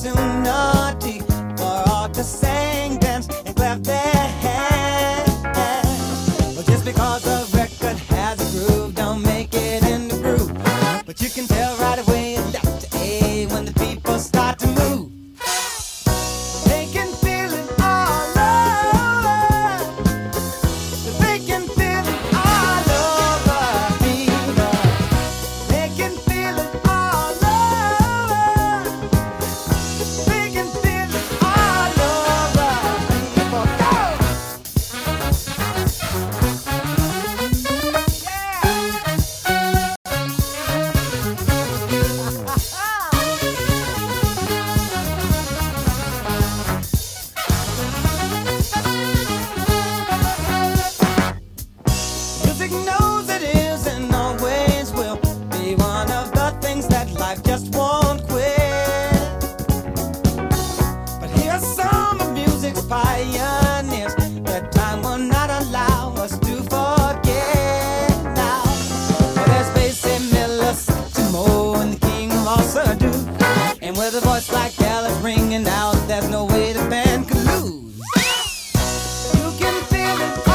opportunity for all to sing, dance, and clap their hands. But just because a record has a groove, don't make it in the groove. But you can tell right away left to A when the people start to move. They can feel it all over. They can feel it all over people. They can feel it all over. They can feel it all over people. Go! Music knows it is and always will be one of the things that life just won't quit. But here's some of music's pioneers that time will not allow us to forget now. Well, there's Basie Miller, Satchmo, and the king of all Surdo. And with a voice like Alice ringing out, there's no way the band could lose. You can feel it